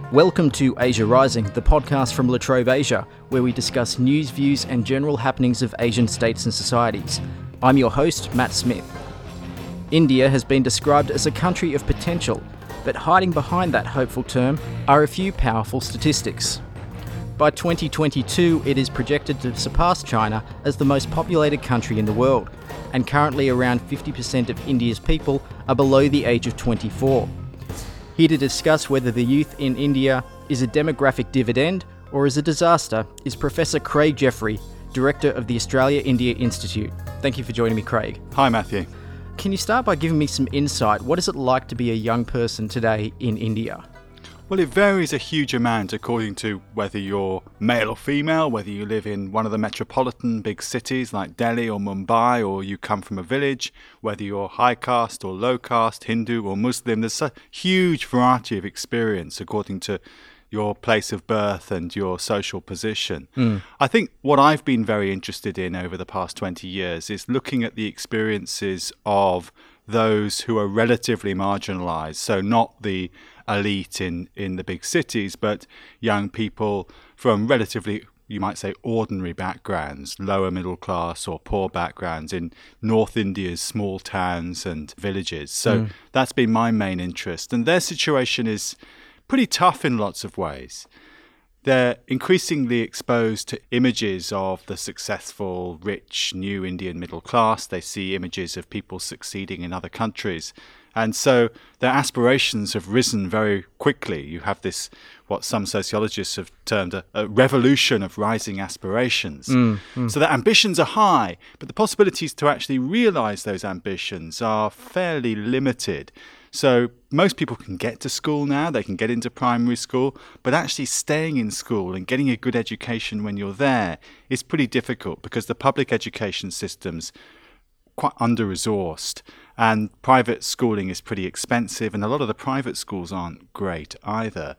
Welcome to Asia Rising, the podcast from La Trobe Asia, where we discuss news, views and general happenings of Asian states and societies. I'm your host, Matt Smith. India has been described as a country of potential, but hiding behind that hopeful term are a few powerful statistics. By 2022, it is projected to surpass China as the most populated country in the world, and currently around 50% of India's people are below the age of 24. Here to discuss whether the youth in India is a demographic dividend or is a disaster is Professor Craig Jeffrey, Director of the Australia-India Institute. Thank you for joining me, Craig. Hi, Matthew. Can you start by giving me some insight? What is it like to be a young person today in India? Well, it varies a huge amount according to whether you're male or female, whether you live in one of the metropolitan big cities like Delhi or Mumbai, or you come from a village, whether you're high caste or low caste, Hindu or Muslim. There's a huge variety of experience according to your place of birth and your social position. I think what I've been very interested in over the past 20 years is looking at the experiences of those who are relatively marginalized, so not the elite in the big cities, but young people from relatively, you might say, ordinary backgrounds, lower middle class or poor backgrounds in North India's small towns and villages. So that's been my main interest. And their situation is pretty tough in lots of ways. They're increasingly exposed to images of the successful, rich, new Indian middle class. They see images of people succeeding in other countries. And so their aspirations have risen very quickly. You have this, what some sociologists have termed a revolution of rising aspirations. So their ambitions are high, but the possibilities to actually realize those ambitions are fairly limited. So most people can get to school now, they can get into primary school, but actually staying in school and getting a good education when you're there is pretty difficult because the public education system's quite under-resourced and private schooling is pretty expensive, and a lot of the private schools aren't great either.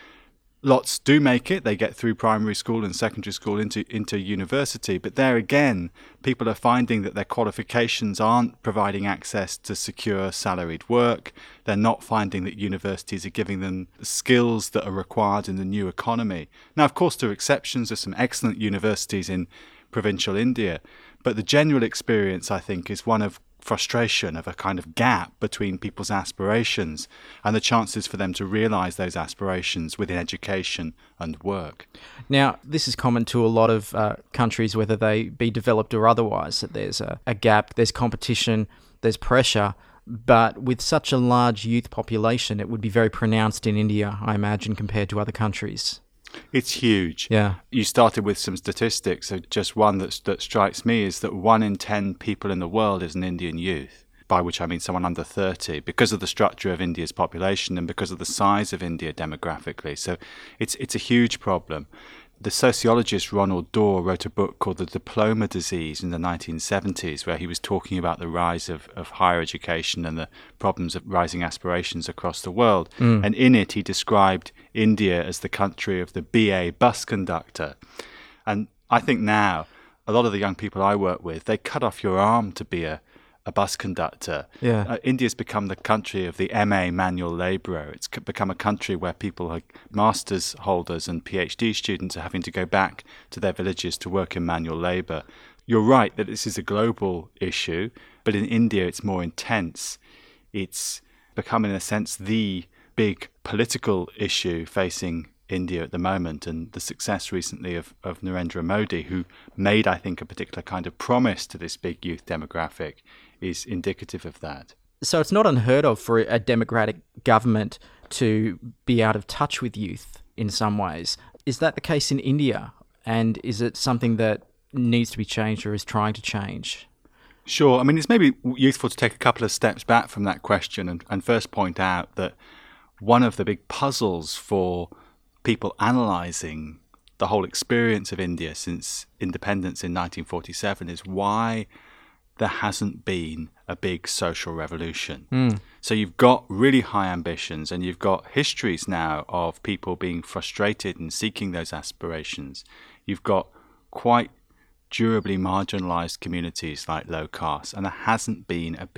Lots do make it. They get through primary school and secondary school into university. But there again, people are finding that their qualifications aren't providing access to secure salaried work. They're not finding that universities are giving them the skills that are required in the new economy. Now, of course, there are exceptions. There's some excellent universities in provincial India. But the general experience, I think, is one of frustration, of a kind of gap between people's aspirations and the chances for them to realise those aspirations within education and work. Now, this is common to a lot of countries, whether they be developed or otherwise, that there's a gap, there's competition, there's pressure, but with such a large youth population, it would be very pronounced in India, I imagine, compared to other countries. It's huge. Yeah. You started with some statistics. So just one that strikes me is that 1 in 10 people in the world is an Indian youth, by which I mean someone under 30, because of the structure of India's population and because of the size of India demographically. So it's a huge problem. The sociologist Ronald Dorr wrote a book called The Diploma Disease in the 1970s, where he was talking about the rise of higher education and the problems of rising aspirations across the world. And in it, he described India as the country of the BA bus conductor. And I think now, a lot of the young people I work with, they cut off your arm to be a bus conductor. Yeah. India's become the country of the MA manual labourer. It's become a country where people like master's holders and PhD students are having to go back to their villages to work in manual labour. You're right that this is a global issue, but in India it's more intense. It's become, in a sense, the big political issue facing India at the moment, and the success recently of Narendra Modi, who made, I think, a particular kind of promise to this big youth demographic, is indicative of that. So it's not unheard of for a democratic government to be out of touch with youth in some ways. Is that the case in India? And is it something that needs to be changed or is trying to change? Sure. I mean, it's maybe useful to take a couple of steps back from that question and first point out that one of the big puzzles for people analysing the whole experience of India since independence in 1947 is why there hasn't been a big social revolution. So you've got really high ambitions and you've got histories now of people being frustrated and seeking those aspirations. You've got quite durably marginalised communities like low caste, and there hasn't been a big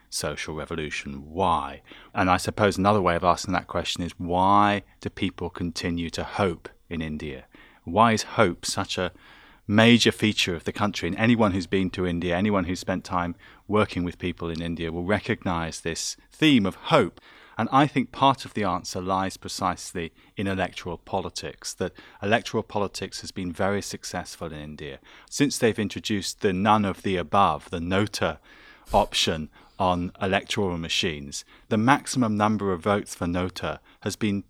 social revolution. Why? And I suppose another way of asking that question is, why do people continue to hope in India? Why is hope such a major feature of the country? And anyone who's been to India, anyone who's spent time working with people in India will recognize this theme of hope. And I think part of the answer lies precisely in electoral politics, that electoral politics has been very successful in India. Since they've introduced the none of the above, the Nota option on electoral machines, the maximum number of votes for Nota has been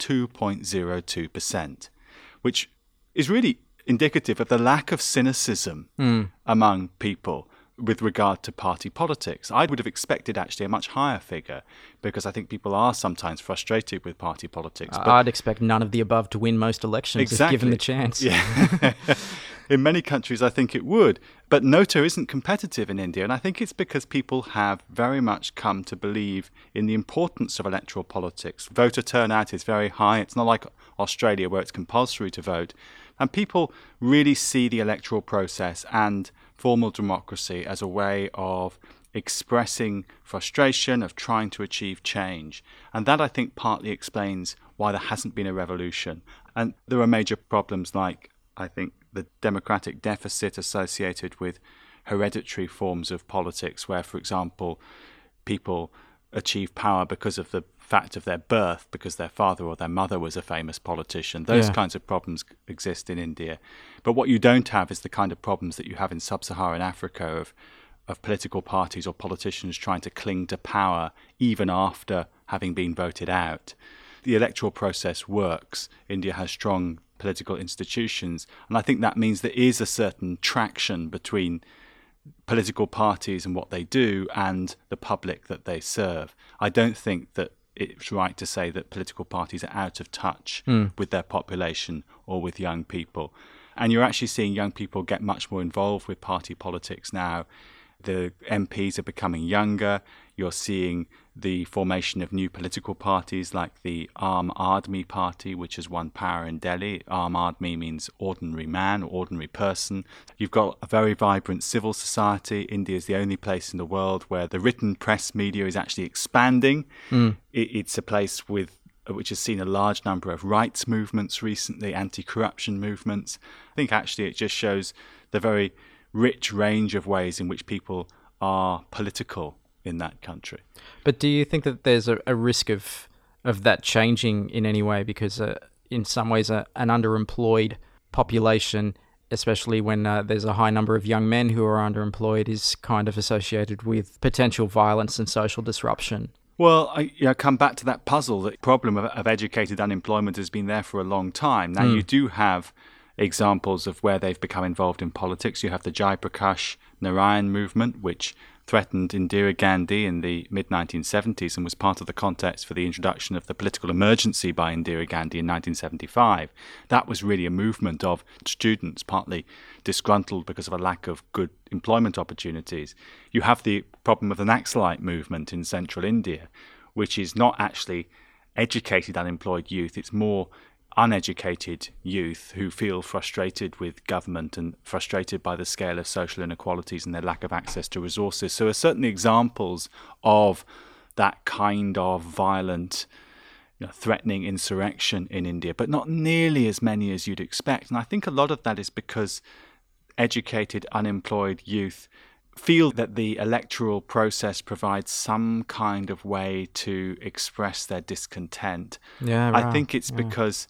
2.02%, which is really indicative of the lack of cynicism among people with regard to party politics. I would have expected actually a much higher figure, because I think people are sometimes frustrated with party politics. But I'd expect none of the above to win most elections if given the chance. Yeah. In many countries, I think it would. But Nota isn't competitive in India, and I think it's because people have very much come to believe in the importance of electoral politics. Voter turnout is very high. It's not like Australia where it's compulsory to vote. And people really see the electoral process and formal democracy as a way of expressing frustration, of trying to achieve change. And that, I think, partly explains why there hasn't been a revolution. And there are major problems like, I think, the democratic deficit associated with hereditary forms of politics, where, for example, people achieve power because of the fact of their birth, because their father or their mother was a famous politician. Those kinds of problems exist in India. But what you don't have is the kind of problems that you have in sub-Saharan Africa of political parties or politicians trying to cling to power even after having been voted out. The electoral process works. India has strong political institutions, and I think that means there is a certain traction between political parties and what they do and the public that they serve. I don't think that it's right to say that political parties are out of touch with their population or with young people. And you're actually seeing young people get much more involved with party politics now. The MPs are becoming younger. You're seeing the formation of new political parties like the Aam Aadmi Party, which has won power in Delhi. Aam Aadmi means ordinary man, ordinary person. You've got a very vibrant civil society. India is the only place in the world where the written press media is actually expanding. It's a place which has seen a large number of rights movements recently, anti-corruption movements. I think actually it just shows the very rich range of ways in which people are political in that country. But do you think that there's a risk of that changing in any way? Because in some ways an underemployed population, especially when there's a high number of young men who are underemployed, is kind of associated with potential violence and social disruption. Well, I come back to that puzzle. The problem of educated unemployment has been there for a long time. Now, you do have examples of where they've become involved in politics. You have the Jai Prakash Narayan movement, which threatened Indira Gandhi in the mid-1970s and was part of the context for the introduction of the political emergency by Indira Gandhi in 1975. That was really a movement of students, partly disgruntled because of a lack of good employment opportunities. You have the problem of the Naxalite movement in central India, which is not actually educated unemployed youth. It's more uneducated youth who feel frustrated with government and frustrated by the scale of social inequalities and their lack of access to resources. So there are certainly examples of that kind of violent, threatening insurrection in India, but not nearly as many as you'd expect. And I think a lot of that is because educated, unemployed youth feel that the electoral process provides some kind of way to express their discontent. I think it's because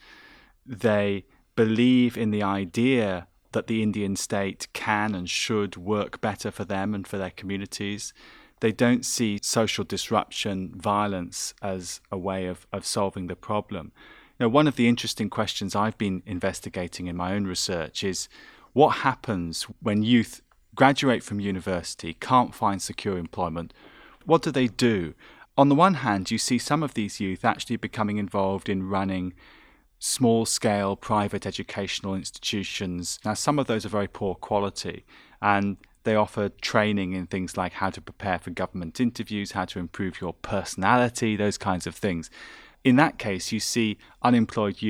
they believe in the idea that the Indian state can and should work better for them and for their communities. They don't see social disruption, violence as a way of solving the problem. One of the interesting questions I've been investigating in my own research is what happens when youth graduate from university, can't find secure employment. What do they do? On the one hand, you see some of these youth actually becoming involved in running small-scale private educational institutions. Now, some of those are very poor quality, and they offer training in things like how to prepare for government interviews, how to improve your personality, those kinds of things. In that case, you see unemployed youth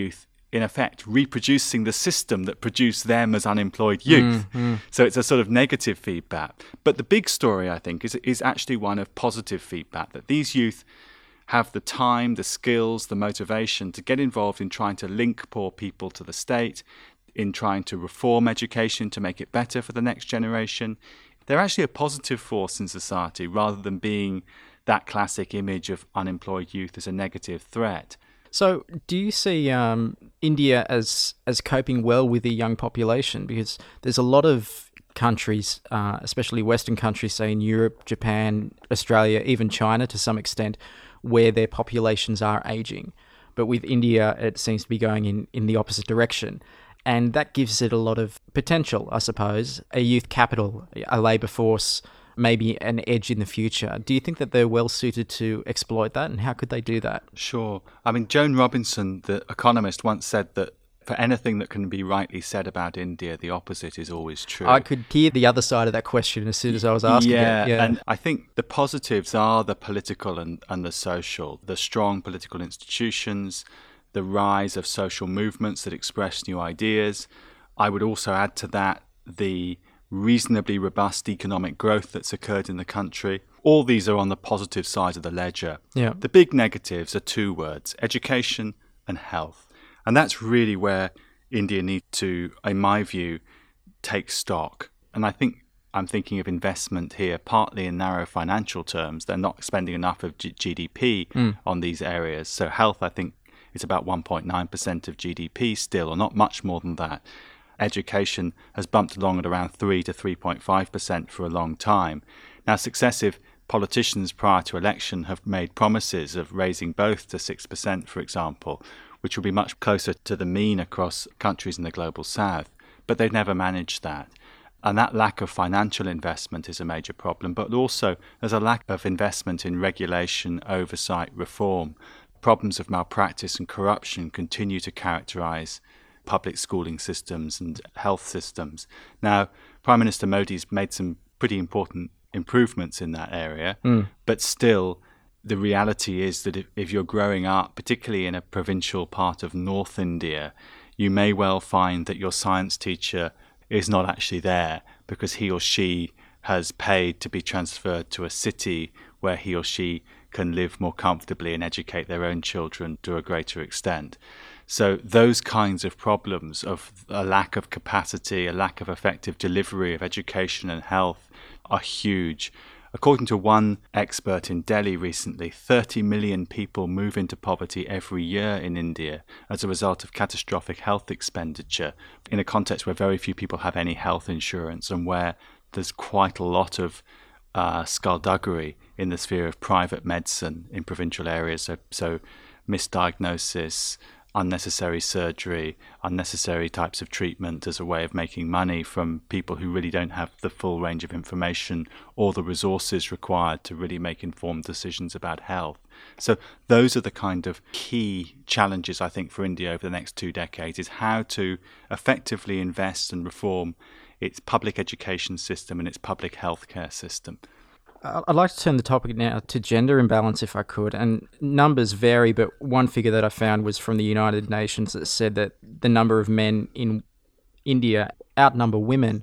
in effect, reproducing the system that produced them as unemployed youth. So it's a sort of negative feedback. But the big story, I think, is actually one of positive feedback, that these youth have the time, the skills, the motivation to get involved in trying to link poor people to the state, in trying to reform education to make it better for the next generation. They're actually a positive force in society rather than being that classic image of unemployed youth as a negative threat. So do you see India as coping well with the young population? Because there's a lot of countries, especially Western countries, say in Europe, Japan, Australia, even China to some extent, where their populations are aging. But with India, it seems to be going in the opposite direction. And that gives it a lot of potential, I suppose, a youth capital, a labour force, maybe an edge in the future. Do you think that they're well suited to exploit that, and how could they do that? Sure. I mean, Joan Robinson, the economist, once said that for anything that can be rightly said about India, the opposite is always true. I could hear the other side of that question as soon as I was asking it. Yeah, and I think the positives are the political and the social, the strong political institutions, the rise of social movements that express new ideas. I would also add to that the reasonably robust economic growth that's occurred in the country. All these are on the positive side of the ledger. Yeah. The big negatives are two words: education and health. And that's really where India needs to, in my view, take stock. And I think I'm thinking of investment here partly in narrow financial terms. They're not spending enough of GDP on these areas. So health, I think, is about 1.9% of GDP still, or not much more than that. Education has bumped along at around 3 to 3.5% for a long time. Now, successive politicians prior to election have made promises of raising both to 6%, for example, which will be much closer to the mean across countries in the global south. But they've never managed that. And that lack of financial investment is a major problem. But also there's a lack of investment in regulation, oversight, reform. Problems of malpractice and corruption continue to characterize public schooling systems and health systems. Now, Prime Minister Modi's made some pretty important improvements in that area, but still the reality is that if you're growing up, particularly in a provincial part of North India, you may well find that your science teacher is not actually there because he or she has paid to be transferred to a city where he or she can live more comfortably and educate their own children to a greater extent. So those kinds of problems of a lack of capacity, a lack of effective delivery of education and health are huge. According to one expert in Delhi recently, 30 million people move into poverty every year in India as a result of catastrophic health expenditure in a context where very few people have any health insurance and where there's quite a lot of skullduggery in the sphere of private medicine in provincial areas. So misdiagnosis, unnecessary surgery, unnecessary types of treatment as a way of making money from people who really don't have the full range of information or the resources required to really make informed decisions about health. So those are the kind of key challenges, I think, for India over the next 2 decades, is how to effectively invest and reform its public education system and its public healthcare system. I'd like to turn the topic now to gender imbalance, if I could. And numbers vary, but one figure that I found was from the United Nations that said that the number of men in India outnumber women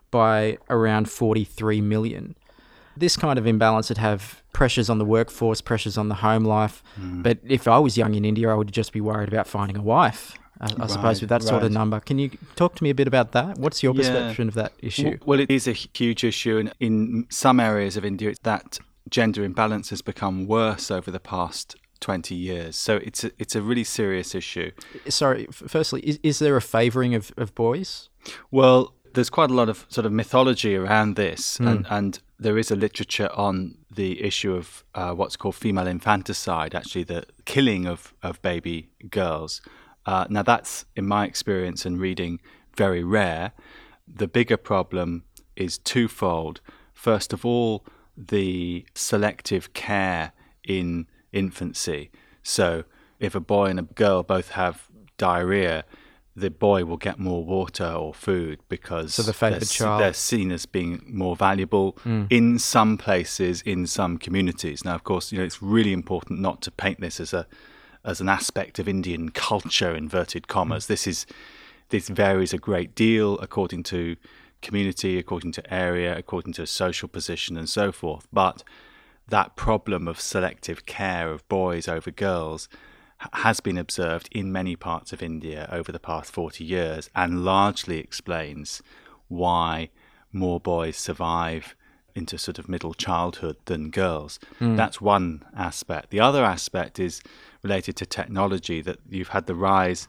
by around 43 million. This kind of imbalance would have pressures on the workforce, pressures on the home life. But if I was young in India, I would just be worried about finding a wife. I suppose with that sort of number. Can you talk to me a bit about that? What's your perception of that issue? Well, it is a huge issue, and in some areas of India, that gender imbalance has become worse over the past 20 years. So it's a really serious issue. Sorry, firstly, is there a favouring of boys? Well, there's quite a lot of sort of mythology around this, and there is a literature on the issue of what's called female infanticide, actually the killing of baby girls. Now, that's, in my experience and reading, very rare. The bigger problem is twofold. First of all, the selective care in infancy. So if a boy and a girl both have diarrhea, the boy will get more water or food because they're seen as being more valuable in some places, in some communities. Now, of course, it's really important not to paint this as as an aspect of Indian culture, inverted commas. This varies a great deal according to community, according to area, according to social position and so forth. But that problem of selective care of boys over girls has been observed in many parts of India over the past 40 years and largely explains why more boys survive into sort of middle childhood than girls. That's one aspect. The other aspect is related to technology, that you've had the rise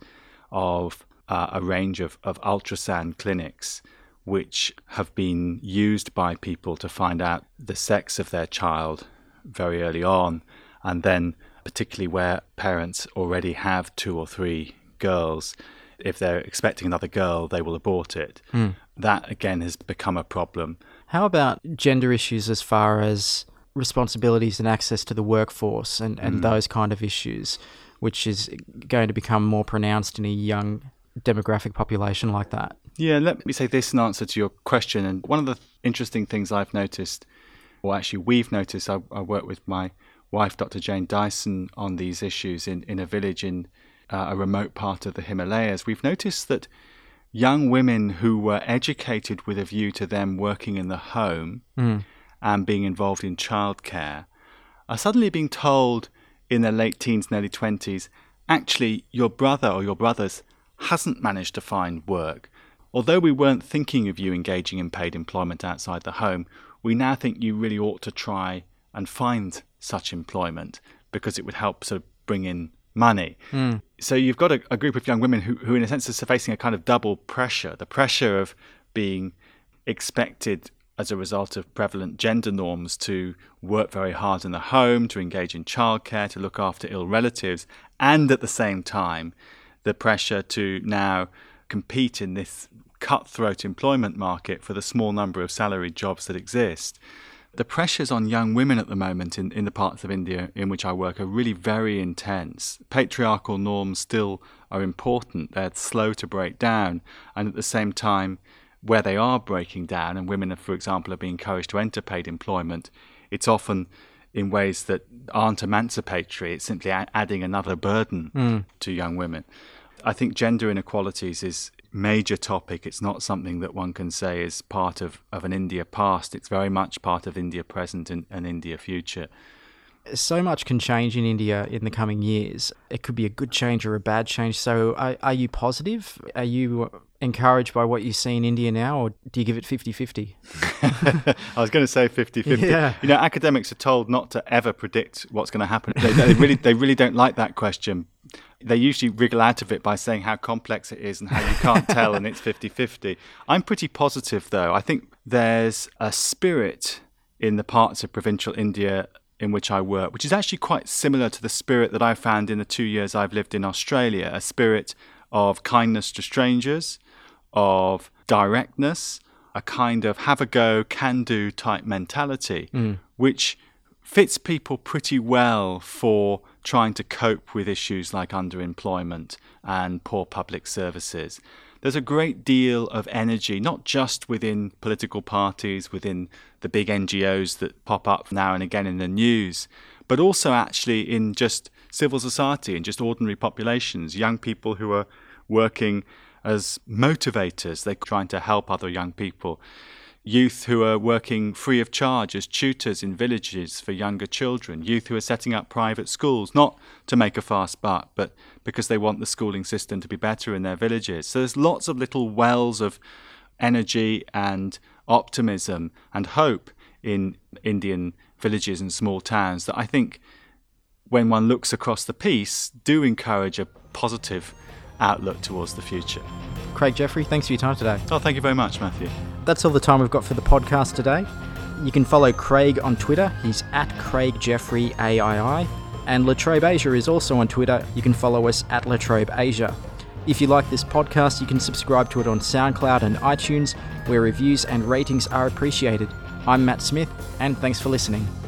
of a range of ultrasound clinics which have been used by people to find out the sex of their child very early on, and then particularly where parents already have 2 or 3 girls, if they're expecting another girl, they will abort it. That, again, has become a problem. How about gender issues as far as responsibilities and access to the workforce and those kind of issues, which is going to become more pronounced in a young demographic population like that? Yeah, let me say this in answer to your question. And one of the interesting things I've noticed, or actually we've noticed, I work with my wife, Dr. Jane Dyson, on these issues in a village in a remote part of the Himalayas. We've noticed that young women who were educated with a view to them working in the home and being involved in childcare are suddenly being told in their late teens and early 20s, actually, your brother or your brothers hasn't managed to find work. Although we weren't thinking of you engaging in paid employment outside the home, we now think you really ought to try and find such employment because it would help sort of bring in money. So you've got a group of young women who in a sense are facing a kind of double pressure. The pressure of being expected as a result of prevalent gender norms to work very hard in the home, to engage in childcare, to look after ill relatives, and at the same time the pressure to now compete in this cutthroat employment market for the small number of salaried jobs that exist. The pressures on young women at the moment in the parts of India in which I work are really very intense. Patriarchal norms still are important. They're slow to break down. And at the same time, where they are breaking down, and women, for example, are being encouraged to enter paid employment, it's often in ways that aren't emancipatory. It's simply adding another burden to young women. I think gender inequalities is major topic. It's not something that one can say is part of an India past. It's very much part of India present and India future. So much can change in India in the coming years. It could be a good change or a bad change. So are you positive? Are you encouraged by what you see in India now, or do you give it 50-50? I was going to say 50-50. Yeah. You know, academics are told not to ever predict what's going to happen. They really don't like that question. They usually wriggle out of it by saying how complex it is and how you can't tell and it's 50-50. I'm pretty positive, though. I think there's a spirit in the parts of provincial India in which I work, which is actually quite similar to the spirit that I found in the 2 years I've lived in Australia, a spirit of kindness to strangers, of directness, a kind of have a go, can do type mentality, which fits people pretty well for trying to cope with issues like underemployment and poor public services. There's a great deal of energy, not just within political parties, within the big NGOs that pop up now and again in the news, but also actually in just civil society and just ordinary populations, young people who are working as motivators. They're trying to help other young people. Youth who are working free of charge as tutors in villages for younger children. Youth who are setting up private schools, not to make a fast buck, but because they want the schooling system to be better in their villages. So there's lots of little wells of energy and optimism and hope in Indian villages and small towns that I think, when one looks across the piece, do encourage a positive outlook towards the future. Craig Jeffrey, thanks for your time today. Oh, thank you very much, Matthew. That's all the time we've got for the podcast today. You can follow Craig on Twitter. He's at Craig Jeffrey AII. And La Trobe Asia is also on Twitter. You can follow us at La Trobe Asia. If you like this podcast, you can subscribe to it on SoundCloud and iTunes, where reviews and ratings are appreciated. I'm Matt Smith, and thanks for listening.